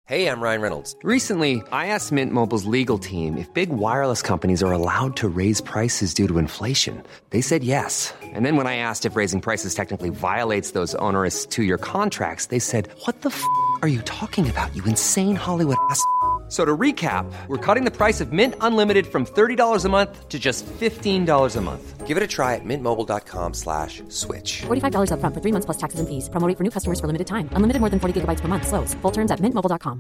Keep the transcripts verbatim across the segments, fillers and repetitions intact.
Hey, I'm Ryan Reynolds. Recently, I asked Mint Mobile's legal team if big wireless companies are allowed to raise prices due to inflation. They said yes. And then when I asked if raising prices technically violates those onerous two-year contracts, they said, what the f*** are you talking about, you insane Hollywood ass f- So to recap, we're cutting the price of Mint Unlimited from thirty dollars a month to just fifteen dollars a month. Give it a try at mintmobile.com slash switch. forty-five dollars up front for three months plus taxes and fees. Promo rate for new customers for limited time. Unlimited more than forty gigabytes per month. Slows full terms at mint mobile dot com.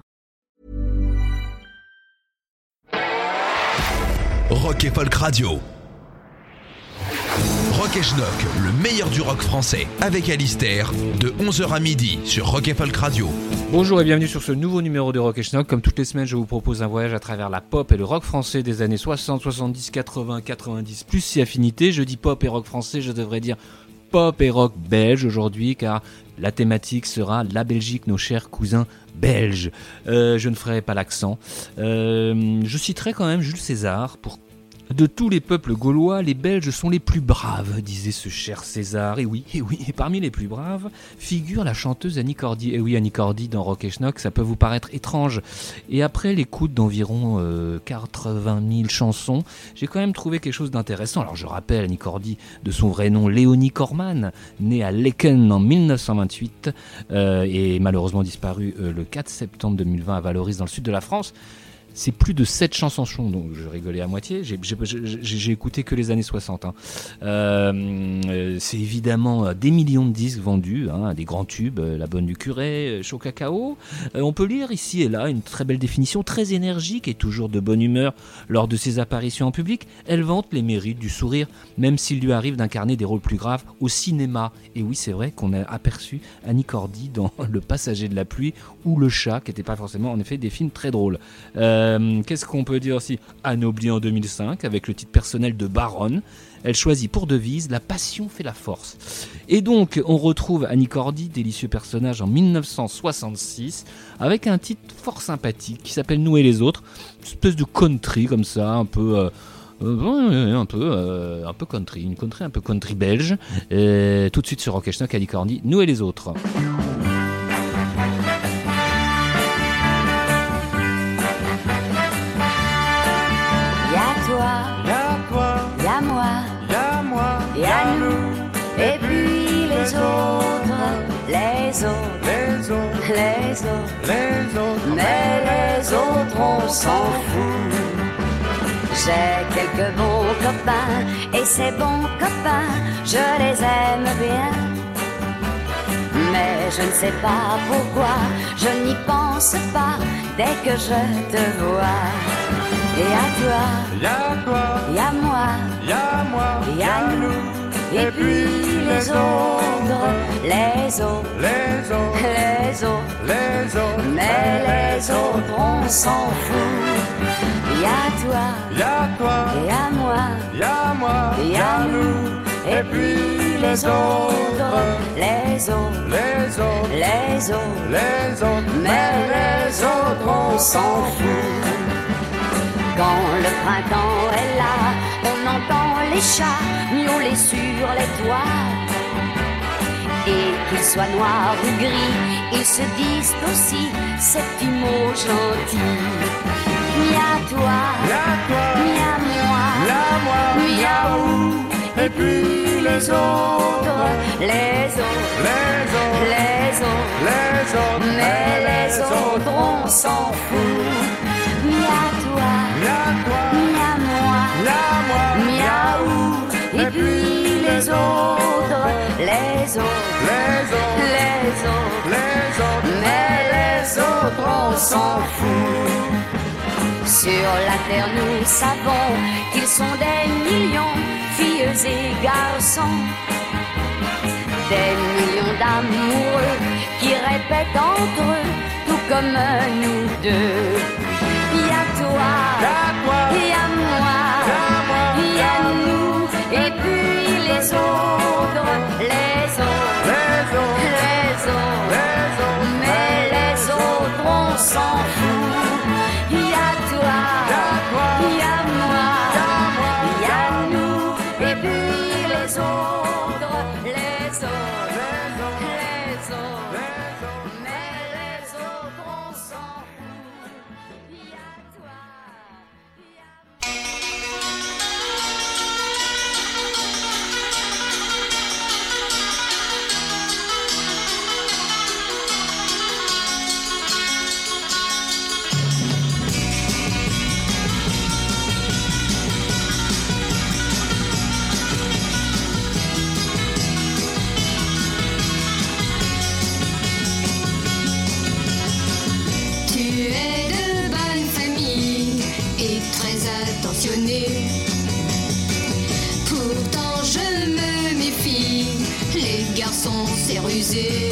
Rock et Folk Radio. Rock et Schnock, le meilleur du rock français, avec Alistair, de onze heures à midi sur Rock et Folk Radio. Bonjour et bienvenue sur ce nouveau numéro de Rock et Schnock. Comme toutes les semaines, je vous propose un voyage à travers la pop et le rock français des années soixante, soixante-dix, quatre-vingts, quatre-vingt-dix, plus si affinité. Je dis pop et rock français, je devrais dire pop et rock belge aujourd'hui, car la thématique sera la Belgique, nos chers cousins belges. Euh, je ne ferai pas l'accent. Euh, je citerai quand même Jules César pour... De tous les peuples gaulois, les Belges sont les plus braves, disait ce cher César. Et oui, et oui, et parmi les plus braves figure la chanteuse Annie Cordy. Et oui, Annie Cordy dans Rock et Schnock, ça peut vous paraître étrange. Et après l'écoute d'environ euh, quatre-vingt mille chansons, j'ai quand même trouvé quelque chose d'intéressant. Alors je rappelle Annie Cordy de son vrai nom, Léonie Corman, née à Laeken en dix-neuf cent vingt-huit euh, et malheureusement disparue euh, le quatre septembre deux mille vingt à Valoris dans le sud de la France. C'est plus de sept chansons, donc je rigolais à moitié, j'ai, j'ai, j'ai, j'ai écouté que les années soixante. Hein. Euh, c'est évidemment des millions de disques vendus, hein, des grands tubes, La Bonne du Curé, Chaud Cacao. Euh, on peut lire ici et là une très belle définition, très énergique et toujours de bonne humeur lors de ses apparitions en public. Elle vante les mérites du sourire, même s'il lui arrive d'incarner des rôles plus graves au cinéma. Et oui, c'est vrai qu'on a aperçu Annie Cordy dans Le Passager de la pluie ou Le Chat, qui n'étaient pas forcément en effet des films très drôles. Euh, Euh, qu'est-ce qu'on peut dire aussi ? Anoblie en deux mille cinq avec le titre personnel de Baronne. Elle choisit pour devise « La passion fait la force ». Et donc, on retrouve Annie Cordy, délicieux personnage, en dix-neuf cent soixante-six, avec un titre fort sympathique qui s'appelle « Nous et les autres ». Une espèce de country comme ça, un peu... Euh, euh, un peu, euh, un peu country, une country un peu country belge. Et tout de suite sur Rock et Schnock, Annie Cordy, « Nous et les autres ». Y'a moi, y'a moi, y'a nous, et puis les autres, les autres, les autres, les autres, les autres, mais les autres on s'en fout. J'ai quelques bons copains, et ces bons copains, je les aime bien. Mais je ne sais pas pourquoi, je n'y pense pas dès que je te vois. Et à toi, y'a toi, y'a moi, y'a moi, y'a nous, et puis les autres, les autres, les autres, les autres, les autres, mais les autres on s'en fout. Y'a toi, y'a toi, y'a moi, y'a moi, y'a nous, et puis les autres, les autres, les autres, les autres, les autres, mais les autres on s'en fout. Quand le printemps est là, on entend les chats miauler sur les toits. Et qu'ils soient noirs ou gris, ils se disent aussi ces petits mots gentils. Mia toi, y'a toi, mia moi, y'a moi, miaou. Et puis les autres, les autres, les autres, les autres, les autres, mais les autres on s'en fout. Mia toi, y'a toi, mia moi, y'a moi, miaou. Et puis les autres, les autres, les autres, les autres, les autres, mais les autres on s'en fout. Sur la terre nous savons qu'ils sont des millions, filles et garçons, des millions d'amoureux qui répètent entre eux tout comme nous deux. Y'a toi, y'a toi, y'a moi, y'a moi, y'a nous, et puis les autres, les autres, les autres, les autres, les autres, mais les autres on s'en fout. Y'a toi, y'a toi, y'a moi, y'a moi, y'a nous, et puis les autres, les autres, les autres, mais les autres on s'en fout. t'es rusé.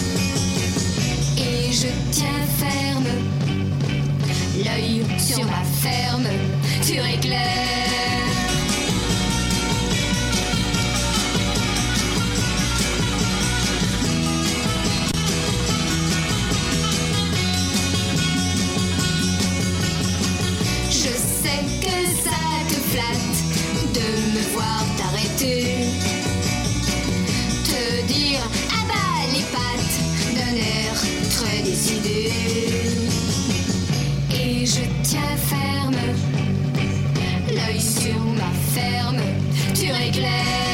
Et je tiens ferme, l'œil sur ma ferme, tu éclaires. Je sais que ça te flatte de me voir t'arrêter, te dire ah bah les pattes d'un air très décidé. Et je tiens ferme, l'œil sur ma ferme, tu éclaires.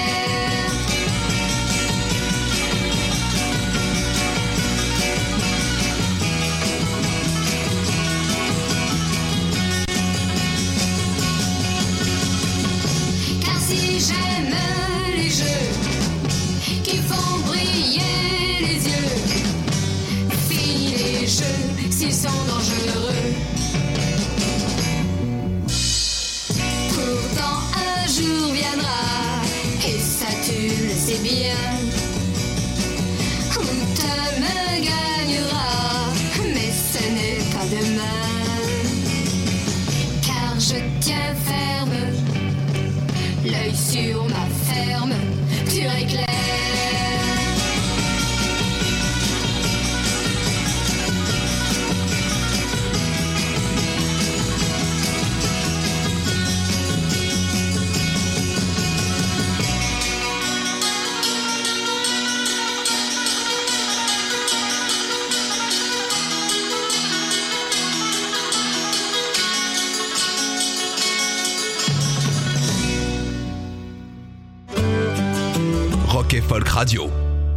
Car si j'aime les jeux qui font briller les yeux, fini les jeux s'ils sont dangereux. Pourtant un jour viendra, et ça tu le sais bien, où tu me gagneras, mais ce n'est pas demain. Car je tiens ferme, l'œil sur ma ferme, tu éclaires. Rock et Folk Radio.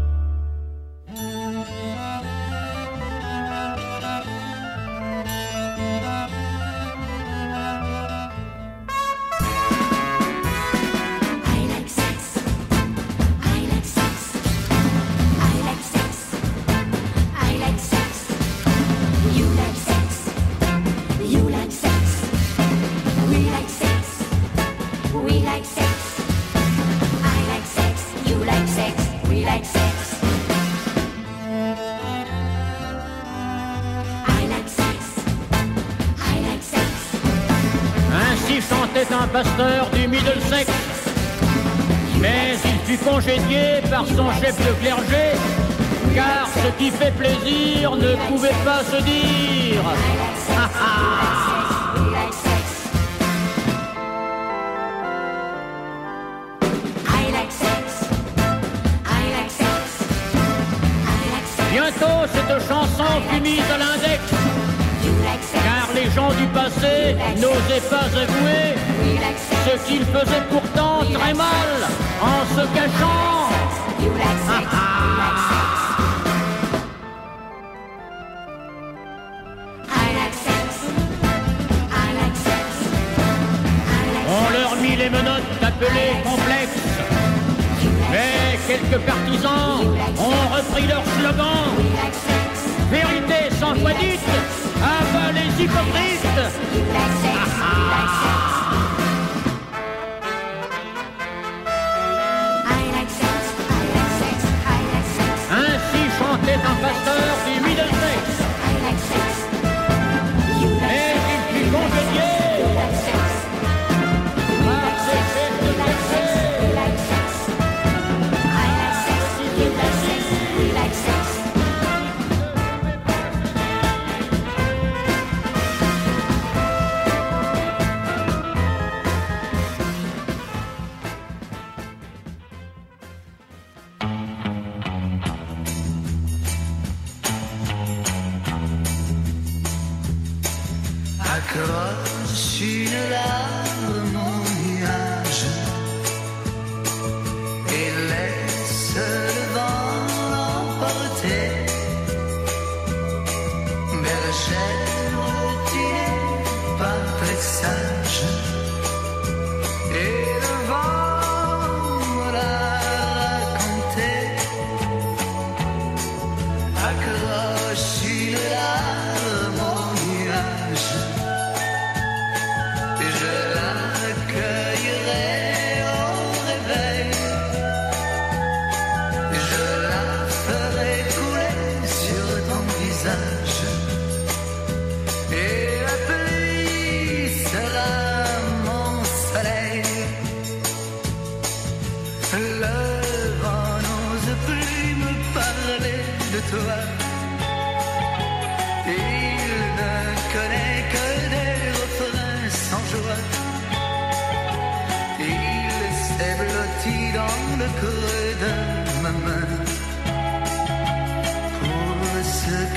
Ainsi chantait un pasteur du Middlesex, mais il fut congédié par son chef de clergé, car ce qui fait plaisir ne pouvait pas se dire. Ha, ha. Bientôt cette chanson fut mise à l'index, car les gens du passé n'osaient pas avouer ce qu'ils faisaient pourtant très mal en se cachant. Ah, ah. On leur mit les menottes appelées complexes, mais quelques partisans ont repris leur slogan. Vérité sans foi dite, à bas les hypocrites. Ah, ah. Ainsi chantait un pasteur du Middlesex, mais il fut congédié par ses chefs de clergé. Accroche une larme au nuage et laisse le vent l'emporter. Bergère, tu n'es pas très sage et le vent me l'a raconté. Accroche une larme au nuage, je l'accueillerai au réveil, je la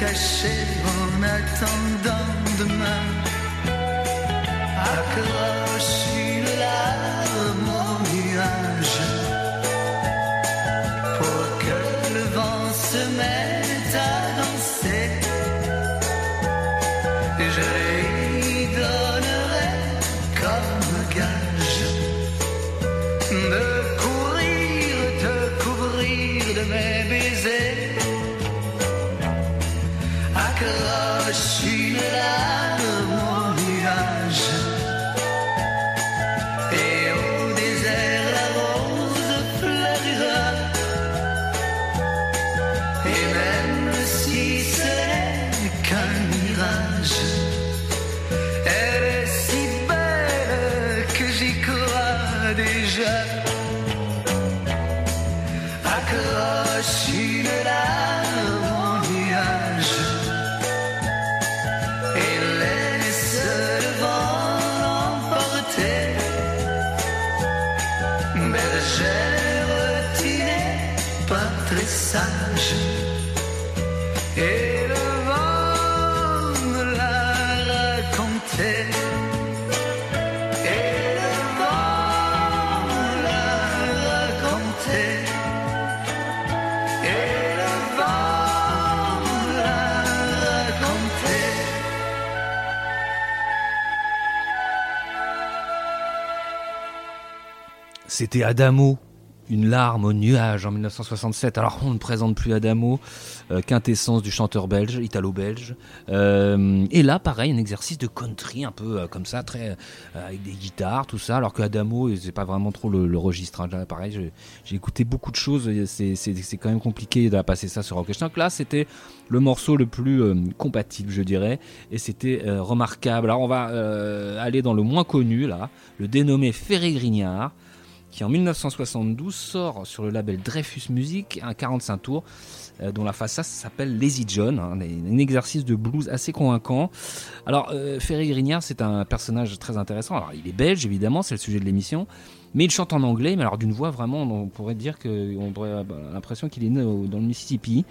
cacher en attendant demain. Accroche une larme au nuage pour que le vent se mette à danser. Je lui donnerai comme gage de courir, te couvrir de mes baisers. Accroche une larme au nuage et au désert la rose fleurira. Et même si ce n'est qu'un mirage, elle est si belle que j'y crois déjà. Accroche une larme au nuage et laisse le vent l'emporter. Bergère, tu n'es pas très sage et le vent me l'a raconté. Et le vent me l'a raconté. Et le vent me l'a raconté. C'était Adamo, une larme au nuage en dix-neuf cent soixante-sept. Alors on ne présente plus Adamo, euh, quintessence du chanteur belge, italo-belge. Euh, et là, pareil, un exercice de country un peu euh, comme ça, très euh, avec des guitares, tout ça. Alors que Adamo, c'est pas vraiment trop le, le registre. Hein. Là, pareil, j'ai, j'ai écouté beaucoup de choses. C'est, c'est, c'est quand même compliqué de passer ça sur Rock et Schnock. Là, c'était le morceau le plus euh, compatible, je dirais, et c'était euh, remarquable. Alors on va euh, aller dans le moins connu là, le dénommé Ferré Grignard, qui en dix-neuf cent soixante-douze sort sur le label Dreyfus Music un quarante-cinq tours euh, dont la face A s'appelle Lazy John, hein, un exercice de blues assez convaincant. Alors euh, Ferré Grignard, c'est un personnage très intéressant. Alors il est belge évidemment, c'est le sujet de l'émission, mais il chante en anglais, mais alors d'une voix vraiment, on pourrait dire qu'on aurait l'impression qu'il est né au, dans le Mississippi.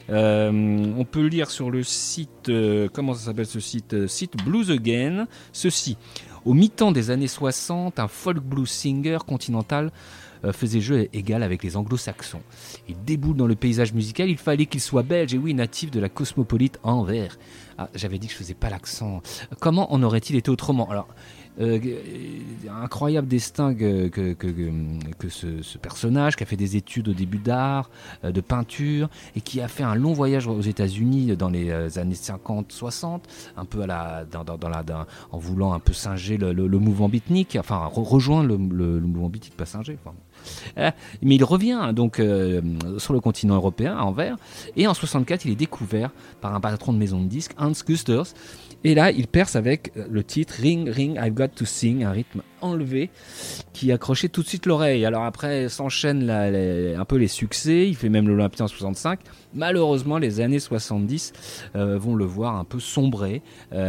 Euh, on peut lire sur le site, euh, comment ça s'appelle ce site, euh, site Blues Again, ceci. Au mi-temps des années soixante, un folk blues singer continental euh, faisait jeu égal avec les anglo-saxons. Il déboule dans le paysage musical, il fallait qu'il soit belge, et oui, natif de la cosmopolite Anvers. Ah, j'avais dit que je faisais pas l'accent. Comment en aurait-il été autrement ? Alors, Euh, incroyable destin que, que, que, que ce, ce personnage qui a fait des études au début d'art, euh, de peinture, et qui a fait un long voyage aux États-Unis dans les années cinquante soixante, un peu à la, dans, dans, dans la, dans, en voulant un peu singer le, le, le mouvement beatnik, enfin re, rejoindre le, le, le mouvement beatnik, pas singer. Enfin, euh, mais il revient donc euh, sur le continent européen, à Anvers, et en soixante-quatre, il est découvert par un patron de maison de disques, Hans Küsters. Et là, il perce avec le titre Ring, Ring, I've Got to Sing, un rythme enlevé qui accrochait tout de suite l'oreille. Alors après, s'enchaînent la, la, un peu les succès, il fait même l'Olympia en soixante-cinq. Malheureusement, les années soixante-dix euh, vont le voir un peu sombrer.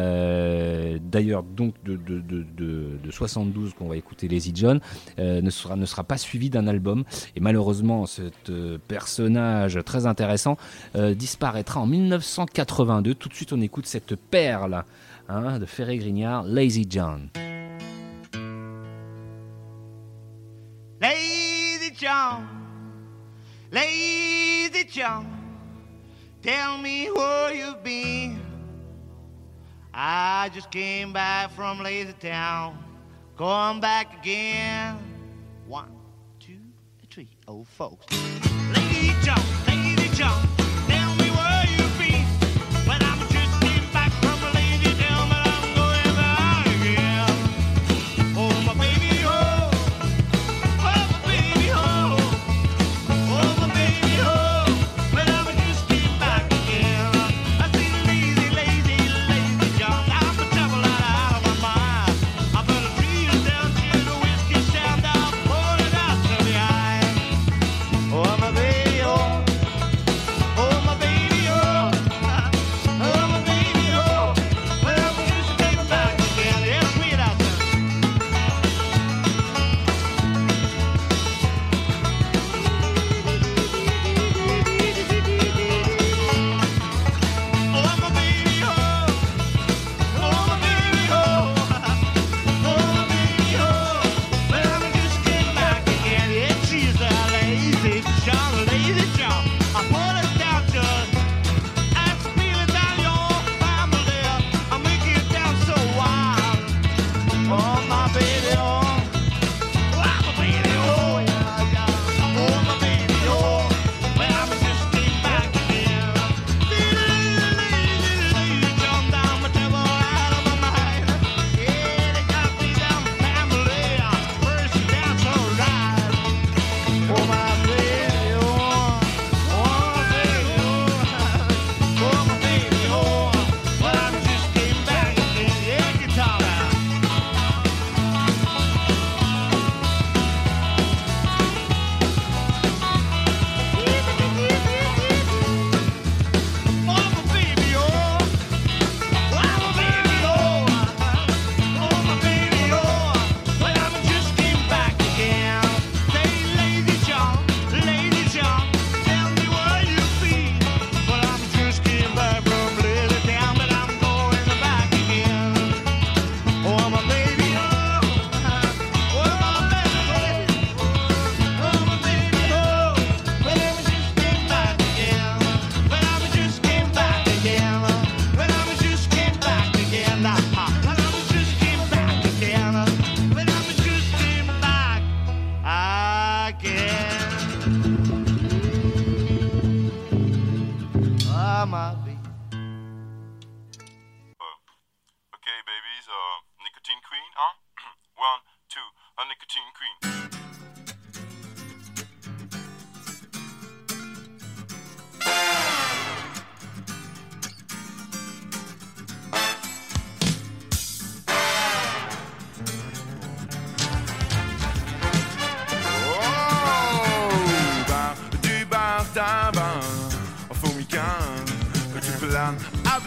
Euh, d'ailleurs, donc de, de, de, de, de soixante-douze, qu'on va écouter Lazy John, euh, ne, sera, ne sera pas suivi d'un album. Et malheureusement, ce euh, personnage très intéressant euh, disparaîtra en dix-neuf cent quatre-vingt-deux. Tout de suite, on écoute cette perle hein, de Ferré Grignard, Lazy John. Lazy John, Lazy John, tell me where you've been. I just came back from Lazy Town, going back again. One, two, three, oh folks. Lazy John, Lazy John, tell me where you've been. When I'm just came back from Lazy Town, but I'm going back again. Oh my baby, oh. Oh,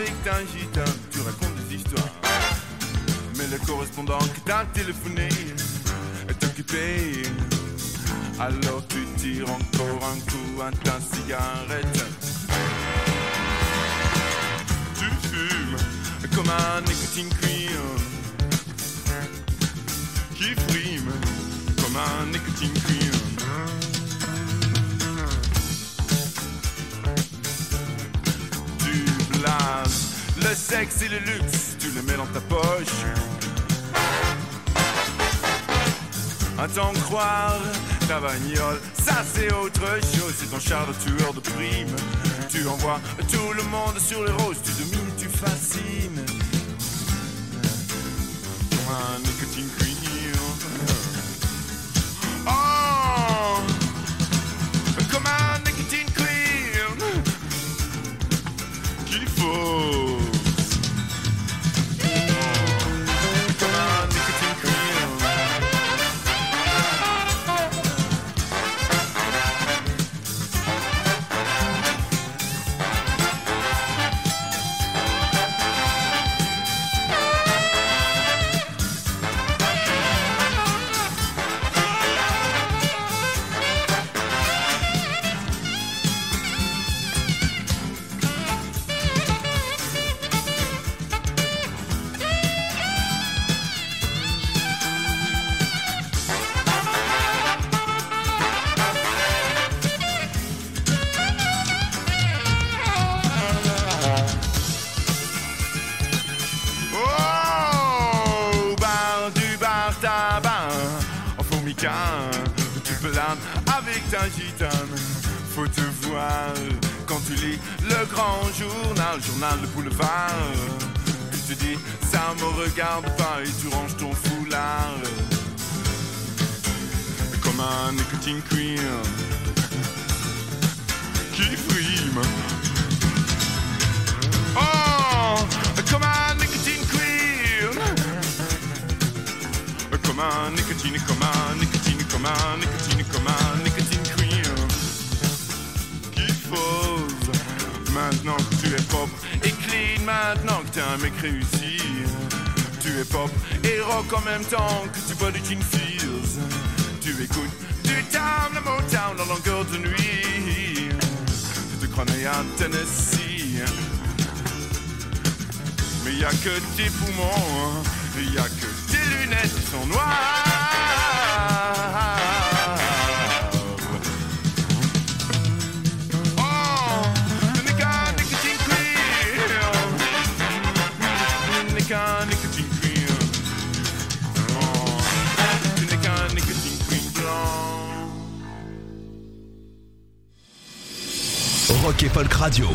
avec ta gitane, tu racontes des histoires. Mais le correspondant qui t'a téléphoné est occupé. Alors tu tires encore un coup à ta cigarette. Tu fumes comme un nicotine queen qui frime comme un nicotine queen. Tu blases le sexe et le luxe, tu le mets dans ta poche. À t'en croire, ta bagnole, ça c'est autre chose. C'est ton char de tueur de primes. Tu envoies tout le monde sur les roses. Tu domines, tu fascines. Comme un nicotine queen. Oh, comme un nicotine queen qu'il faut. Comme un nicotine queen. Tu planes avec ta gitane. Faut te voir quand tu lis le grand journal, journal de boulevard. Tu te dis ça me regarde pas et tu ranges ton foulard. Comme un nicotine queen qui frime. Oh, comme un nicotine queen. Comme un nicotine, comme un nicotine, comme un nicotine, comme un nicotine queen qui pose. Maintenant que tu es propre et clean, maintenant que t'es un mec réussi, tu es pop et rock en même temps que tu bois du gin fizz. Tu écoutes du town, le Motown en longueur de nuit. Tu te crois né à Tennessee, mais y a que tes poumons, y a que tes lunettes qui sont noires. Oh, tu n'es qu'un nicotine queen. Tu n'es qu'un nicotine queen. Oh, tu n'es qu'un nicotine queen blanc. Rock et Folk Radio.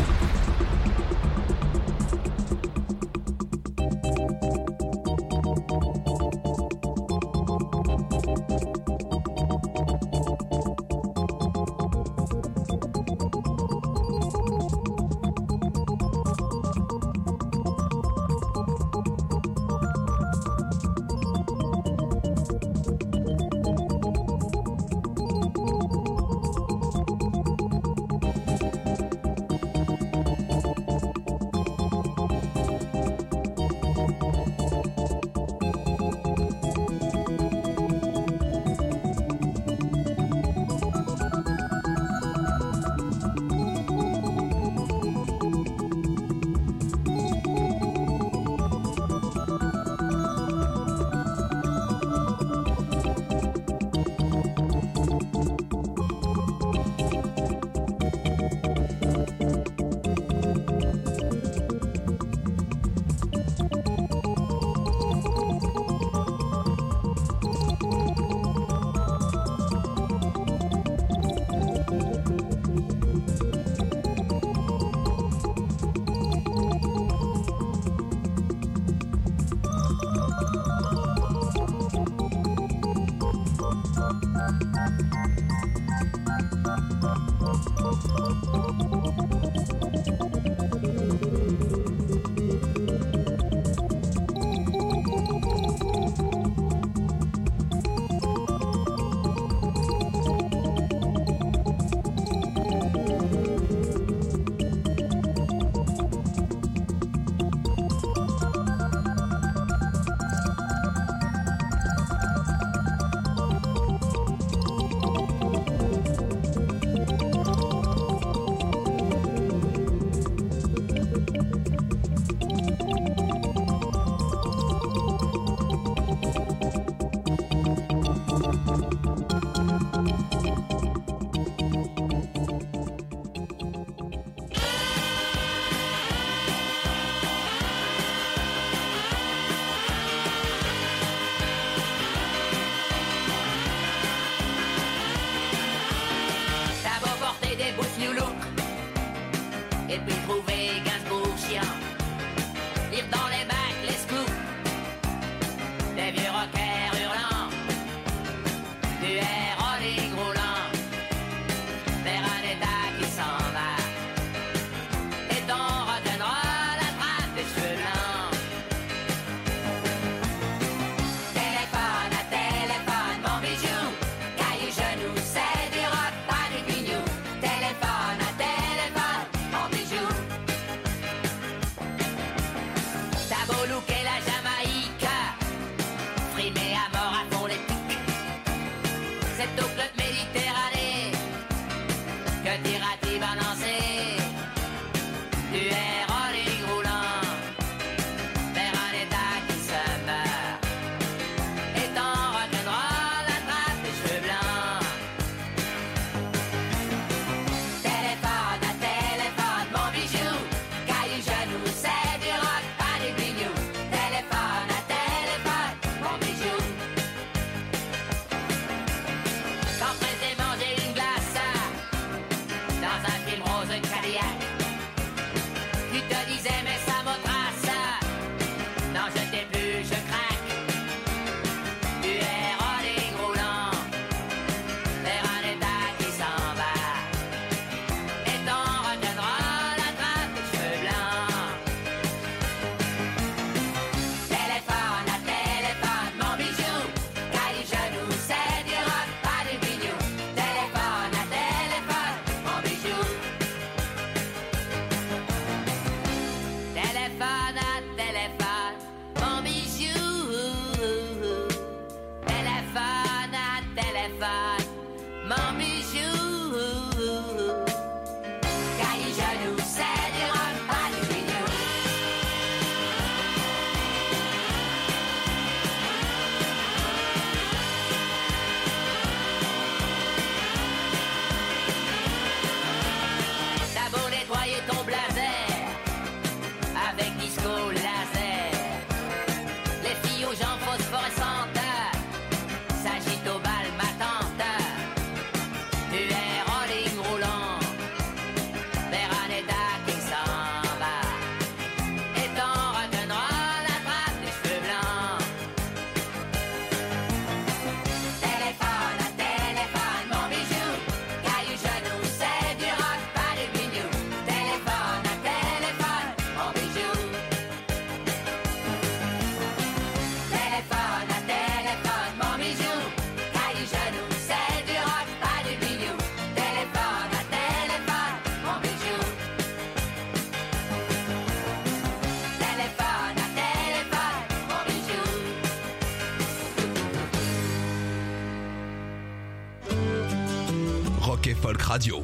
Rock et Folk Radio.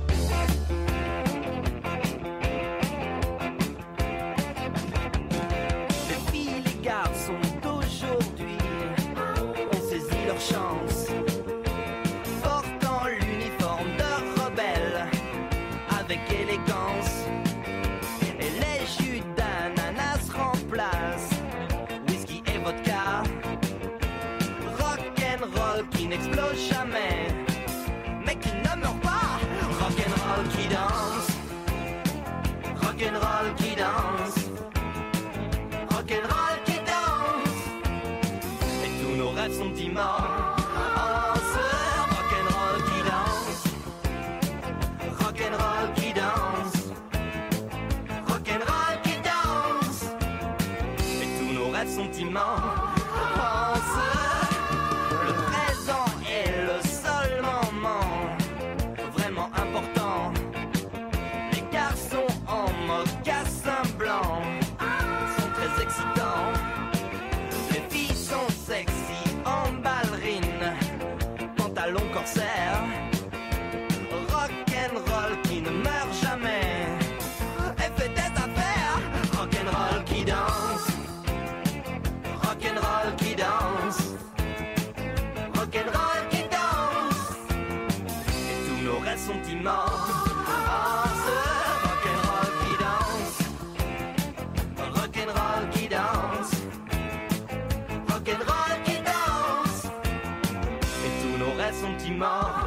Les filles, les garçons d'aujourd'hui ont saisi leur chance, portant l'uniforme de rebelle avec élégance. Et les jus d'ananas remplacent whisky et vodka. Rock'n'roll qui n'explose jamais, mais qui ne meurt pas. Rock'n'roll qui danse, rock'n'roll qui danse, rock'n'roll qui danse. Et tous nos rêves sont immenses. Rock'n'roll qui danse, rock'n'roll qui danse, rock'n'roll qui danse. Et tous nos rêves sont immenses. Le présent est le seul moment vraiment important. Les garçons en mocassin blanc sont très excitants. Les filles sont sexy en ballerine, pantalon corsaire. Rock'n'roll qui ne meurt jamais et fait des affaires. Rock'n'roll qui danse, rock'n'roll qui danse, rock'n'roll qui danse. Et tous nos rêves sont immenses. Rock'n'roll qui danse, rock'n'roll qui danse, rock'n'roll qui danse. Et tous nos rêves sont immenses.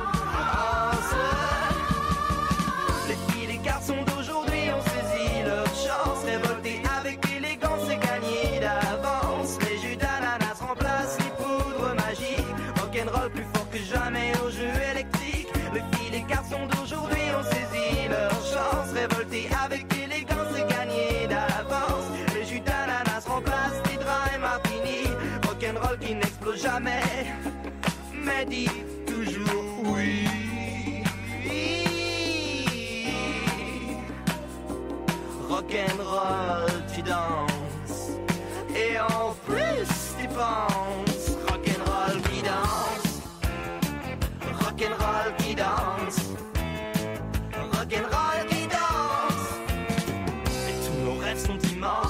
Les filles, les garçons d'aujourd'hui ont saisi leur chance, révoltés avec élégance et gagnés d'avance. Les jus d'ananas remplacent les poudres magiques. Rock'n'roll plus fort que jamais au jeu électrique. Les filles, les garçons d'aujourd'hui ont saisi leur chance, révoltés avec élégance et gagnés d'avance. Les jus d'ananas remplacent les dry martini. Rock'n'roll qui n'explose jamais, mais dit toujours oui. Rock'n'roll tu danses et en plus tu penses. Rock'n'roll qui danse, rock'n'roll qui danse, rock'n'roll qui danse. Et tous nos rêves sont immenses.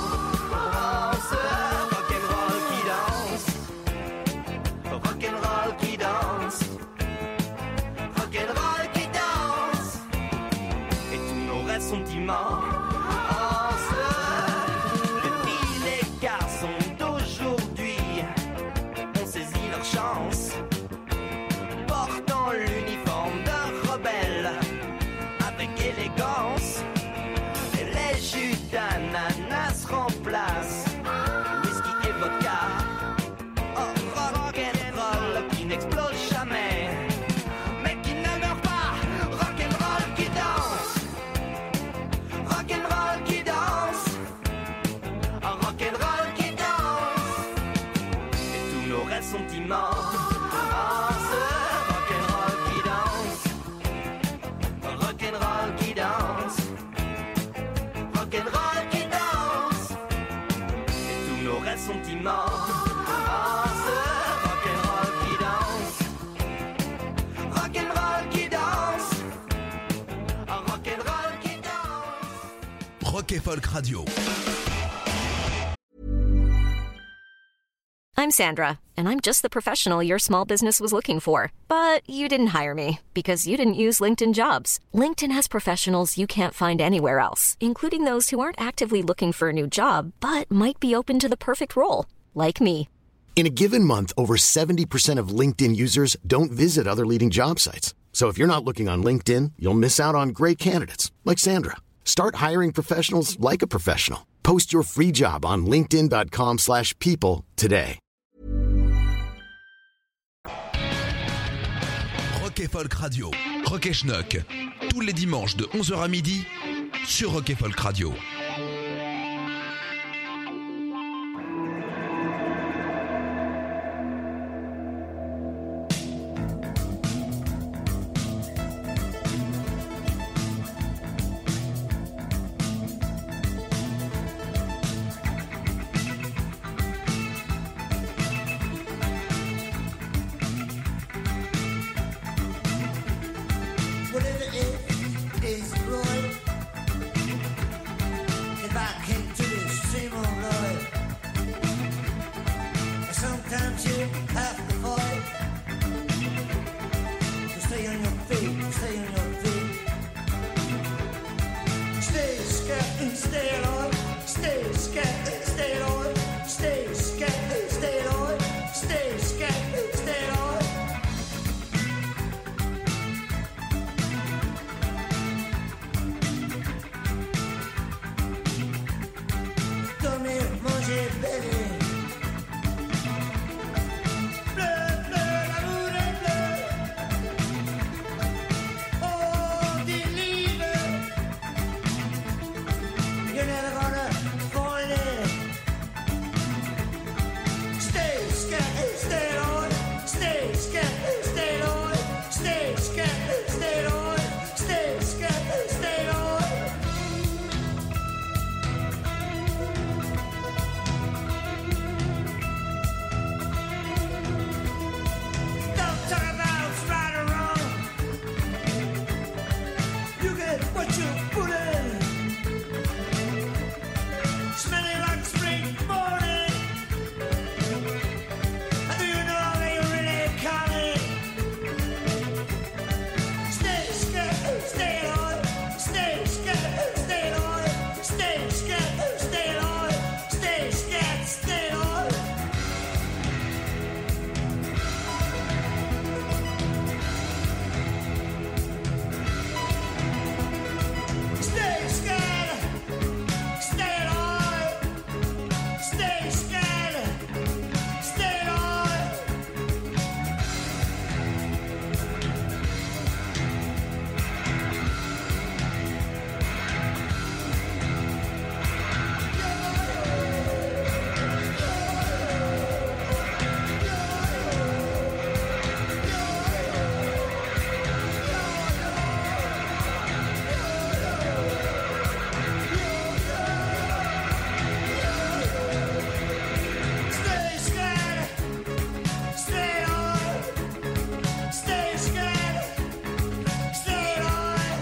Rock'n'roll qui danse, rock'n'roll qui danse, rock'n'roll qui danse. Et tous nos rêves sont immenses. Les filles, les garçons d'aujourd'hui ont saisi leur chance, portant l'uniforme de rebelle avec élégance. Et les jus d'ananas remplacent whisky et vodka. Oh, rock'n'roll qui n'explose jamais, mais qui ne meurt pas. Rock'n'roll qui danse, rock'n'roll qui danse, oh, rock'n'roll qui danse. Et tous nos rêves sont immenses. Rock'n'roll qui danse, rock'n'roll qui danse, rock'n'roll qui danse. Et tous nos rêves sont immenses. Rock'n'roll qui danse, rock'n'roll qui danse, oh, rock'n'roll qui danse. Rock et Folk Radio. I'm Sandra, and I'm just the professional your small business was looking for. But you didn't hire me because you didn't use LinkedIn Jobs. LinkedIn has professionals you can't find anywhere else, including those who aren't actively looking for a new job, but might be open to the perfect role, like me. In a given month, over seventy percent of LinkedIn users don't visit other leading job sites. So if you're not looking on LinkedIn, you'll miss out on great candidates like Sandra. Start hiring professionals like a professional. Post your free job on linkedin dot com slash people today. Rock et Folk Radio. Rock et Schnock. Tous les dimanches de onze heures à midi sur Rock et Folk Radio. Whatever but you have to fight to stay on your feet, to stay on your feet. Stay scared and stay alive. Stay scared and stay alive. Stay scared and stay alive. Stay scared and stay alive. Dormir, manger, baiser. Bleu, bleu, l'amour est bleu. Oh, deliver. You're never gonna find it. Stay scared and stay on. Stay scared and stay on. Stay scared and stay on. Stay scared and stay on. Don't talk about right or wrong. You get what you put in. Smelling like spring morning. And do you know that you're really coming? Stay scared and stay on. Stay scared and stay on. Stay scared and stay on. Stay scared, stay on. Stay scared, stay alive. Stay scared, stay alive. Stay scared, stay alive. Stay scared, stay alive.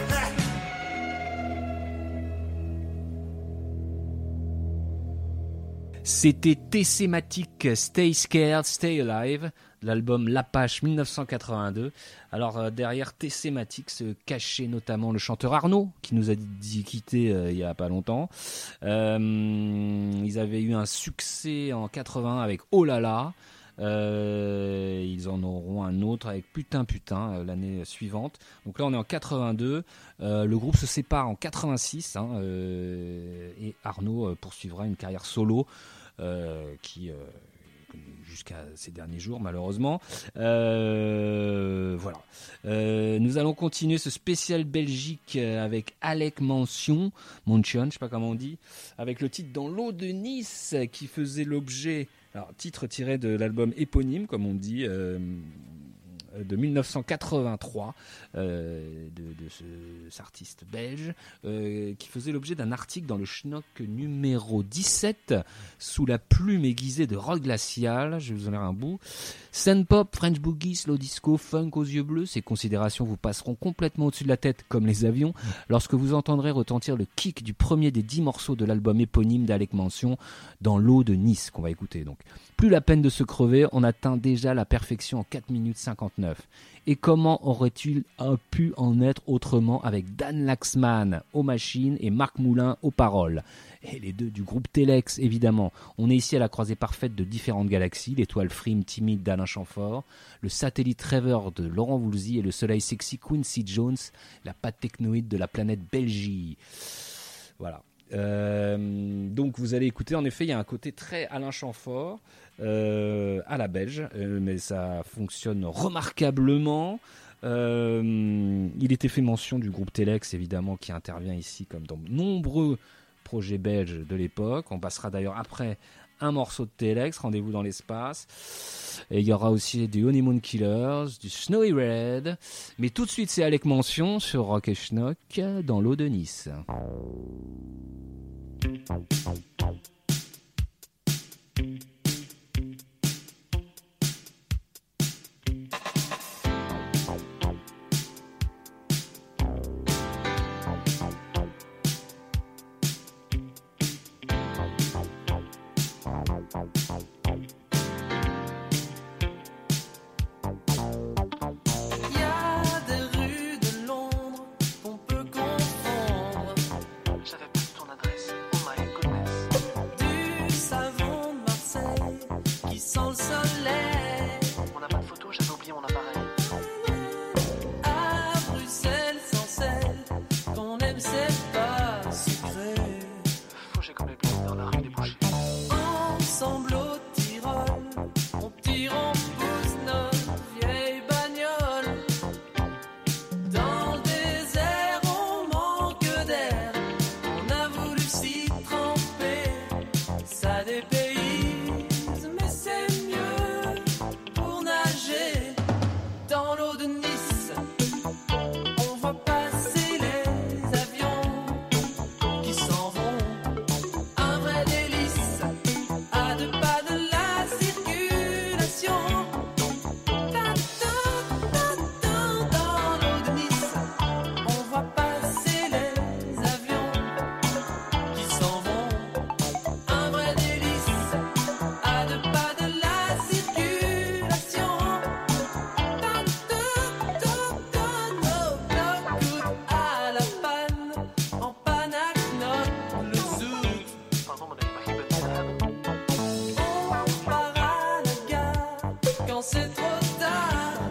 C'était Tessematic, Stay Scared, Stay Alive, de l'album L'Apache dix-neuf cent quatre-vingt-deux. Alors euh, derrière Tessematic se cachait notamment le chanteur Arnaud, qui nous a dit quitter euh, il y a pas longtemps. Euh, ils avaient eu un succès en quatre-vingts avec Oh là là. Euh, ils en auront un autre avec Putain Putain euh, l'année suivante. Donc là on est en quatre-vingt-deux. Euh, le groupe se sépare en quatre-vingt-six hein, euh, et Arnaud euh, poursuivra une carrière solo euh, qui euh, jusqu'à ces derniers jours malheureusement. Euh, voilà. Euh, nous allons continuer ce spécial Belgique avec Alec Mention, Mention, je sais pas comment on dit, avec le titre Dans l'eau de Nice qui faisait l'objet, alors titre tiré de l'album éponyme comme on dit, euh, de dix-neuf cent quatre-vingt-trois euh, de, de ce, cet artiste belge euh, qui faisait l'objet d'un article dans le Schnock numéro dix-sept sous la plume aiguisée de Rock Glacial. Je vais vous en lire un bout. Sun pop, French boogie, slow disco, funk aux yeux bleus, ces considérations vous passeront complètement au-dessus de la tête comme les avions lorsque vous entendrez retentir le kick du premier des dix morceaux de l'album éponyme d'Alec Mention, Dans l'eau de Nice, qu'on va écouter. Donc, plus la peine de se crever, on atteint déjà la perfection en quatre minutes cinquante-neuf. Et comment aurait-il pu en être autrement avec Dan Laxman aux machines et Marc Moulin aux paroles? Et les deux du groupe Telex, évidemment. On est ici à la croisée parfaite de différentes galaxies, l'étoile frime timide d'Alain Chamfort, le satellite rêveur de Laurent Voulzy et le soleil sexy Quincy Jones, la patte technoïde de la planète Belgique. Voilà. Euh, donc vous allez écouter, en effet il y a un côté très Alain Chamfort euh, à la belge, euh, mais ça fonctionne remarquablement. Euh, il était fait mention du groupe Telex évidemment qui intervient ici comme dans de nombreux projets belges de l'époque. On passera d'ailleurs après un morceau de Telex, Rendez-vous dans l'espace, et il y aura aussi du Honeymoon Killers, du Snowy Red, mais tout de suite c'est Alec Mention sur Rock et Schnock dans l'eau de Nice. sans le soleil. On n'a pas de photo, j'avais oublié mon appareil. À Bruxelles sans sel, qu'on aime c'est pas sucré. Fauché comme les blancs dans la rue des bouchers. Ensemble au Tyrol, on tire, on pousse nos vieilles bagnoles. Dans le désert, on manque d'air. On a voulu s'y tremper, ça dépayse, mais c'est mieux pour nager. Dans l'eau de Nice, on voit passer les avions qui s'en vont. Un vrai délice, à deux pas de la circulation. Ta, ta, ta, ta. Dans l'eau de Nice, on voit passer les avions qui s'en vont. Un vrai délice, à deux pas de la circulation. Ta, ta, ta, ta. Nos blocs coûtent à la panne, en Panacnoc, le zouk. Pardon, mon ami, ma bonne On part à la gare quand c'est trop tard.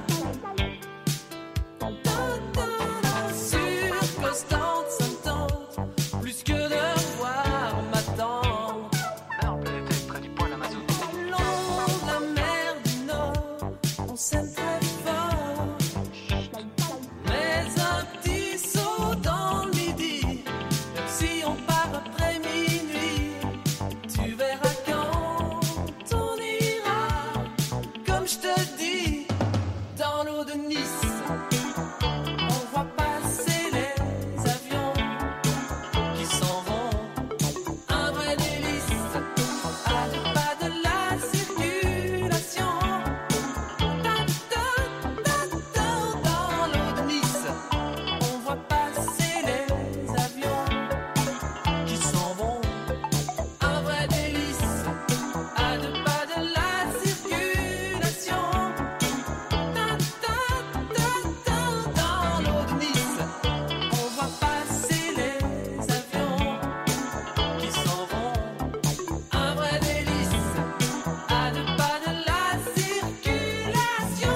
Sur Constante, ça me tente plus que de voir ma tante. Là, en plein été, près du pôle Amazon. Long de la mer du Nord, on s'aime très fort. Mais un petit saut dans le midi, même si on part après minuit, tu verras quand on ira. Comme je te dis, dans l'eau de Nice, on voit passer les avions qui s'en vont. Un vrai délice, à deux pas de la circulation. Ta, ta, ta, ta. Dans l'eau de Nice, on voit passer les avions qui s'en vont. Un vrai délice, à deux pas de la circulation. Ta, ta, ta, ta. Dans l'eau de Nice, on voit passer les avions qui s'en vont. Un vrai délice, à deux pas de la circulation.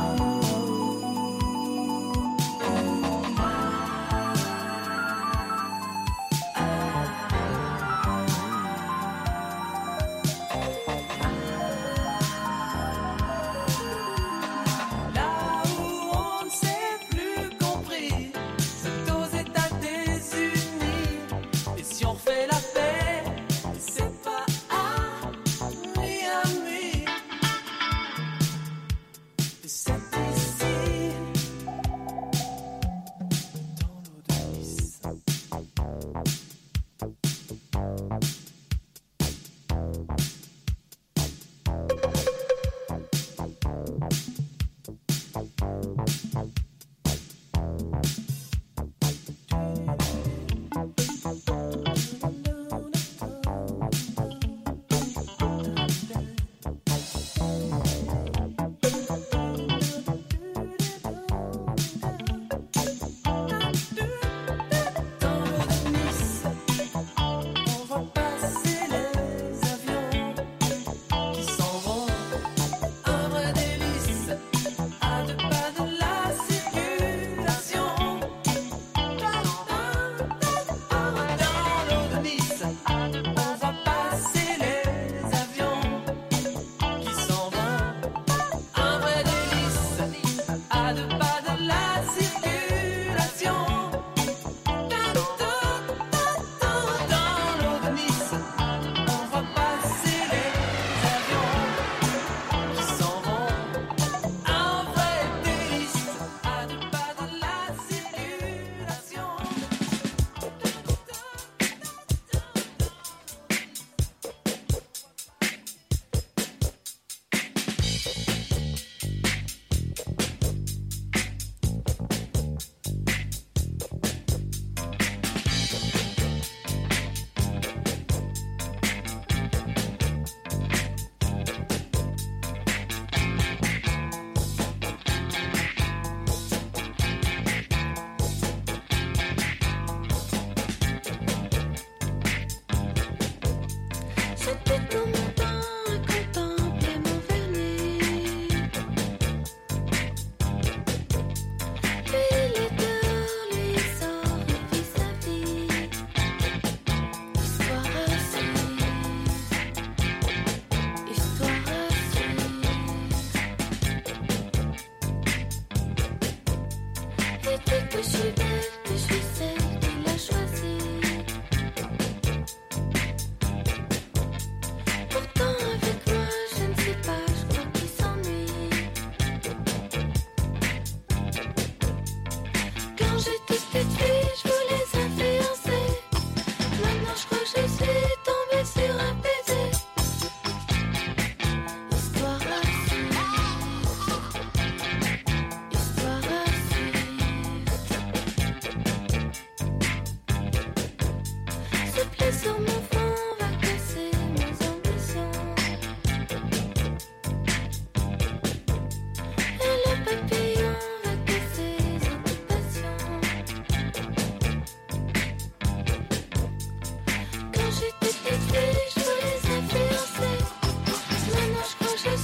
Là où on ne s'est plus compris, c'est aux États-Unis. Et si on fait la paix, c'est pas à Miami. Et c'est ici, dans l'eau de Nice. Dans l'eau de Nice, on voit passer les avions qui s'en vont.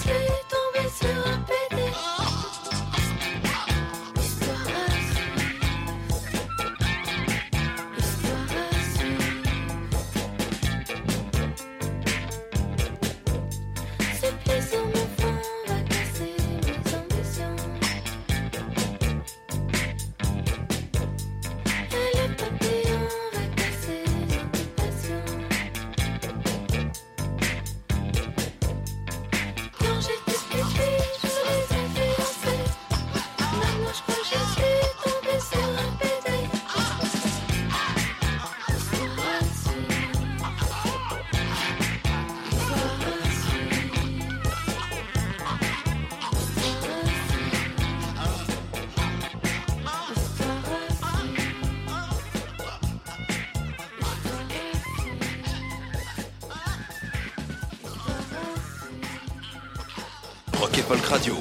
suis tombée sur un P D. Histoire à suivre. Histoire à suivre. Ce pli sur mon front va casser mes ambitions. Et le papillon va casser les occupations. Quand j'étais petite, je les ai fiancés. Maintenant je crois que je suis tombée sur un P D. Histoire à suivre. Histoire à suivre. Rock et Folk Radio.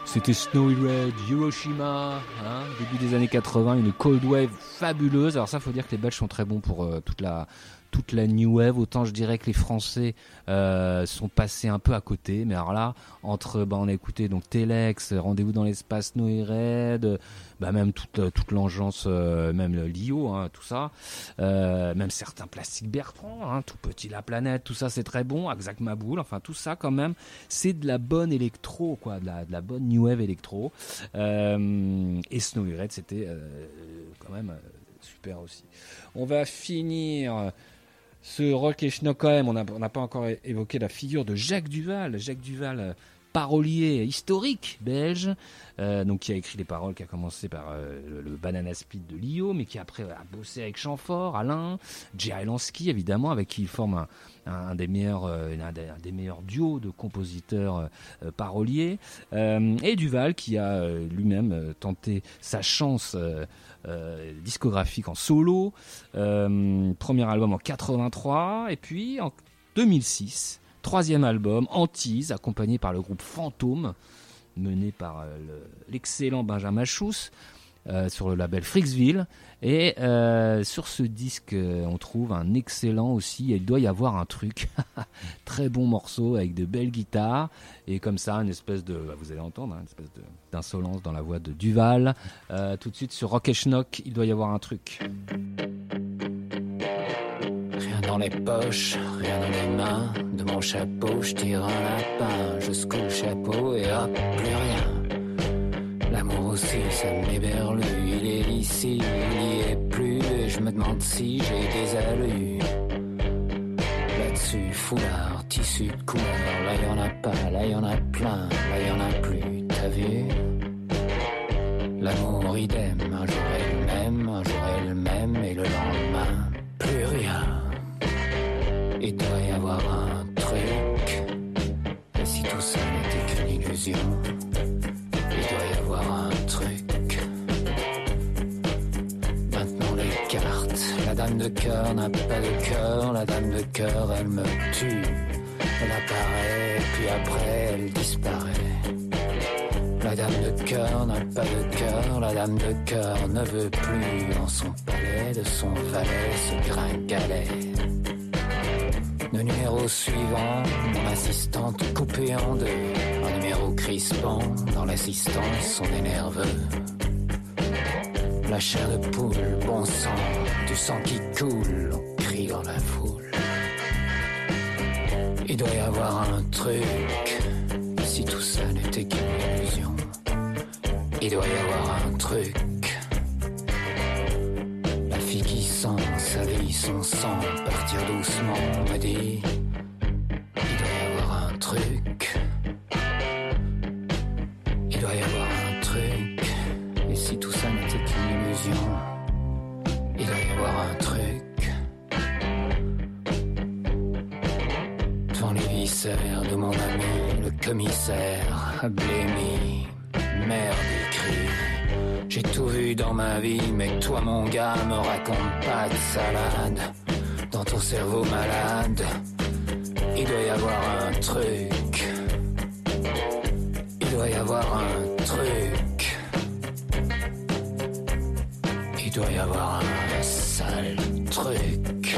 C'était Snowy Red, Hiroshima, hein, début des années quatre-vingts, une cold wave fabuleuse. Alors ça, faut dire que les Belges sont très bons pour euh, toute la toute la new wave. Autant je dirais que les Français euh, sont passés un peu à côté. Mais alors là, entre, bah, on a écouté donc Telex, Rendez-vous dans l'espace, Snowy Red, bah même toute toute l'engeance, euh, même Lio, hein, tout ça, euh, même certains Plastic Bertrand, hein, tout petit La Planète, tout ça c'est très bon. Axac Maboul, enfin tout ça quand même, c'est de la bonne électro, quoi, de la de la bonne new wave électro. Euh, et Snowy Red, c'était euh, quand même euh, super aussi. On va finir ce Rock et Schnock quand même. On n'a on n'a pas encore évoqué la figure de Jacques Duvall. Jacques Duvall, parolier historique belge, euh, donc qui a écrit les paroles, qui a commencé par euh, le, le Banana Split de Lio, mais qui après a bossé avec Chamfort, Alain, Jerry Lansky évidemment, avec qui il forme un, un, un des meilleurs, euh, un, des, un des meilleurs duos de compositeurs euh, paroliers, euh, et Duvall qui a euh, lui-même euh, tenté sa chance euh, euh, discographique en solo, euh, premier album en quatre-vingt-trois, et puis en deux mille six. Troisième album, Antise, accompagné par le groupe Fantôme, mené par euh, le, l'excellent Benjamin Schuss, euh, sur le label Freaksville. Et euh, sur ce disque, euh, on trouve un excellent aussi, et il doit y avoir un truc, très bon morceau avec de belles guitares, et comme ça, une espèce de, bah, vous allez entendre, hein, une espèce de, d'insolence dans la voix de Duvall. Euh, tout de suite sur Rock et Schnock, il doit y avoir un truc. Rien dans les poches, rien dans les mains. De mon chapeau, je tire un lapin. Je secoue le chapeau et hop, plus rien. L'amour aussi, ça m'éberlue. Il est ici, il n'y est plus. Et je me demande si j'ai des allures. Là-dessus, foulard, tissu de couleur. Là y'en a pas, là y'en a plein. Là y'en a plus, t'as vu? L'amour idem, un jour est le même, un jour est le même. Et le lendemain, plus rien. Il doit y avoir un truc. Et si tout ça n'était qu'une illusion, il doit y avoir un truc. Maintenant les cartes. La dame de cœur n'a pas de cœur. La dame de cœur, elle me tue. Elle apparaît, puis après elle disparaît. La dame de cœur n'a pas de cœur. La dame de cœur ne veut plus dans son palais de son valet se gringalet. Le numéro suivant, mon assistante coupée en deux. Un numéro crispant, dans l'assistance on est nerveux. La chair de poule, bon sang, du sang qui coule, on crie dans la foule. Il doit y avoir un truc, si tout ça n'était qu'une illusion. Il doit y avoir un truc. La fille qui sent sa vie, son sang, partir doucement, me dit, il doit y avoir un truc. Il doit y avoir un truc. Et si tout ça n'était qu'une illusion, il doit y avoir un truc. Devant les viscères de mon ami, le commissaire, blémi, merde écrit. J'ai tout vu dans ma vie, mais toi mon gars me raconte pas de salade. Dans ton cerveau malade, il doit y avoir un truc. Il doit y avoir un truc. Il doit y avoir un sale truc.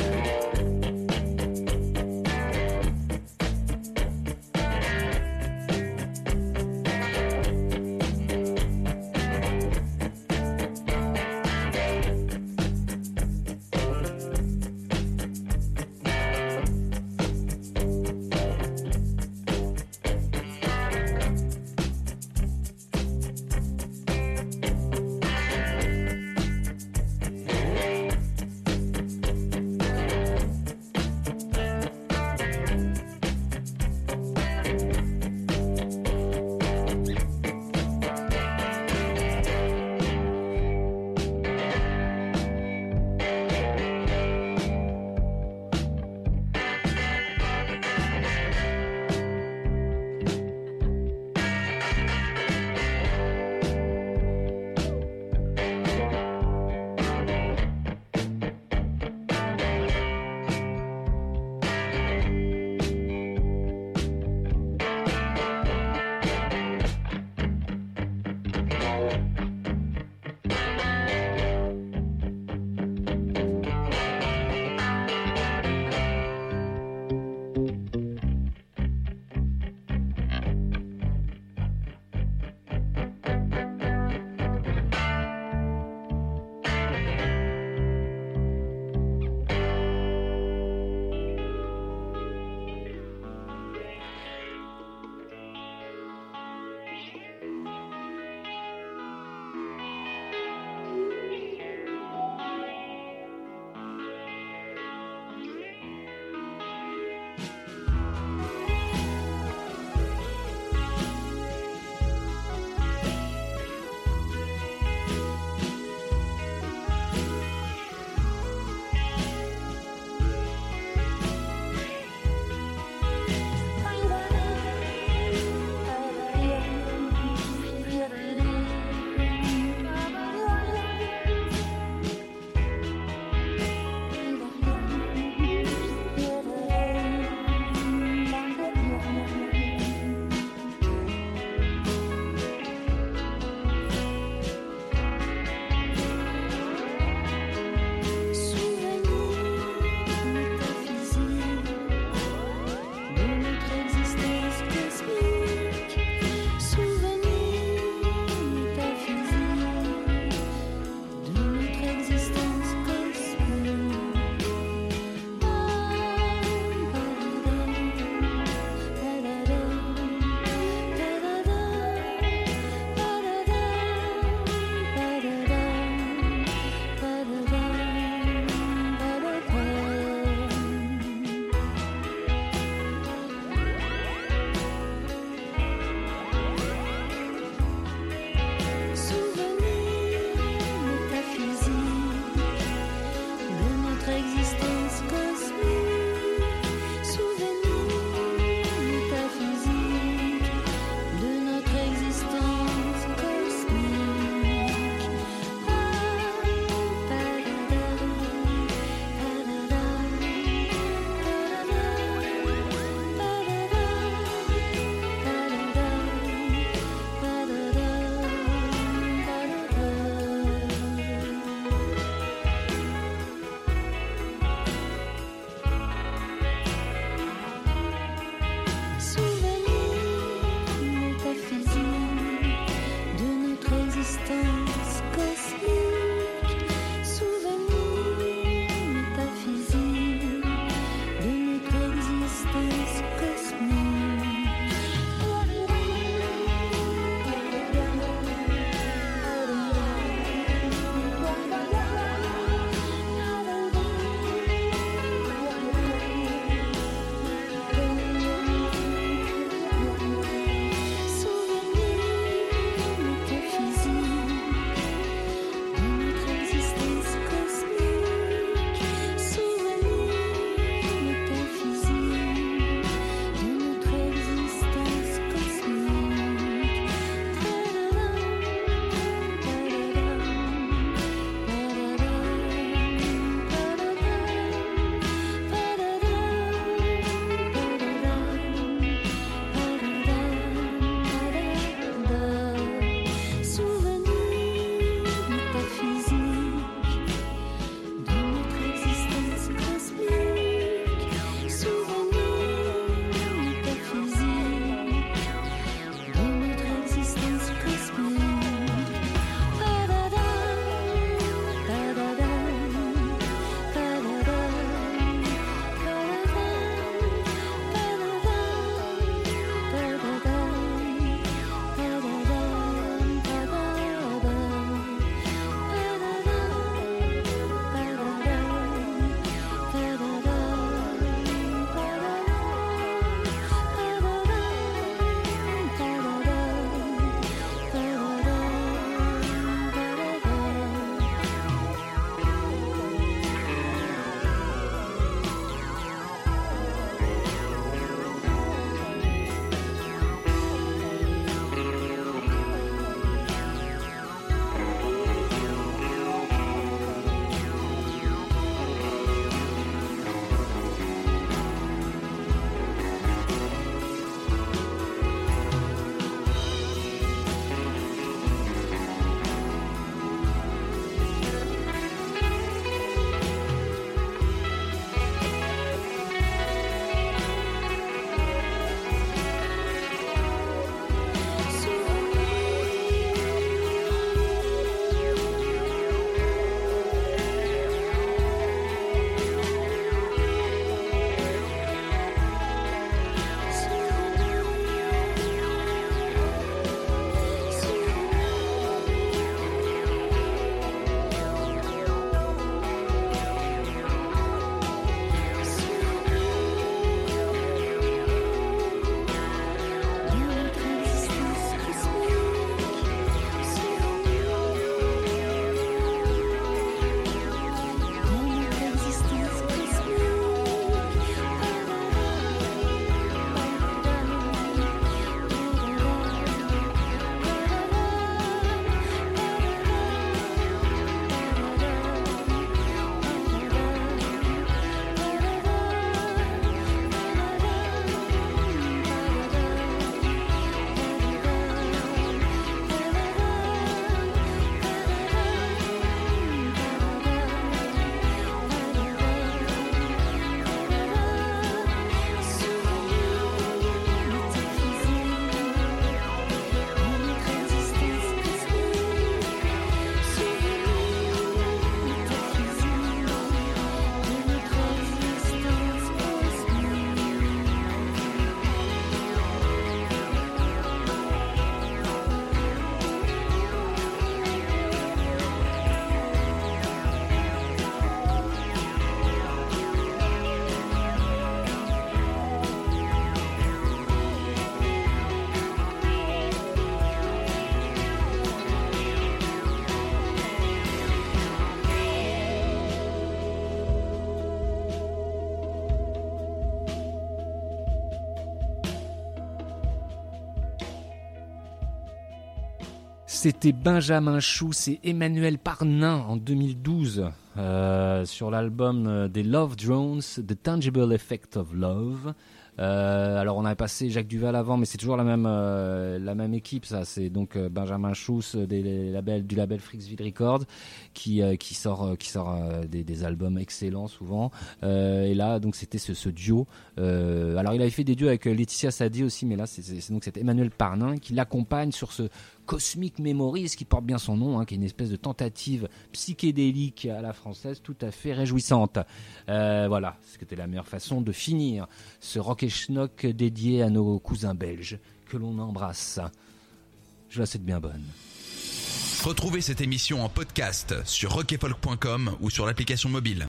C'était Benjamin Schulz et Emmanuel Parnin en deux mille douze euh, sur l'album des Love Drones, The Tangible Effect of Love. Euh, alors on avait passé Jacques Duval avant, mais c'est toujours la même euh, la même équipe, ça. C'est donc euh, Benjamin Schulz des labels, du label Freaksville Records qui euh, qui sort euh, qui sort euh, des, des albums excellents souvent. Euh, et là donc c'était ce, ce duo. Euh, alors il avait fait des duos avec Laetitia Sadi aussi, mais là c'est, c'est, c'est donc c'est Emmanuel Parnin qui l'accompagne sur ce Cosmic Memories, qui porte bien son nom, hein, qui est une espèce de tentative psychédélique à la française, tout à fait réjouissante. Euh, voilà, c'était la meilleure façon de finir ce Rock et Schnock dédié à nos cousins belges que l'on embrasse. Je la sais bien bonne. Retrouvez cette émission en podcast sur rock et folk point com ou sur l'application mobile.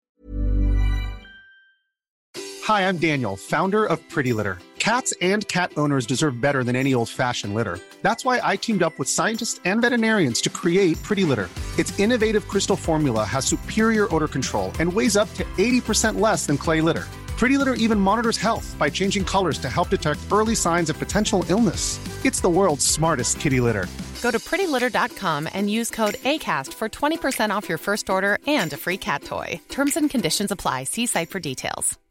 Hi, I'm Daniel, founder of Pretty Litter. Cats and cat owners deserve better than any old-fashioned litter. That's why I teamed up with scientists and veterinarians to create Pretty Litter. Its innovative crystal formula has superior odor control and weighs up to eighty percent less than clay litter. Pretty Litter even monitors health by changing colors to help detect early signs of potential illness. It's the world's smartest kitty litter. Go to pretty litter dot com and use code ACAST for twenty percent off your first order and a free cat toy. Terms and conditions apply. See site for details.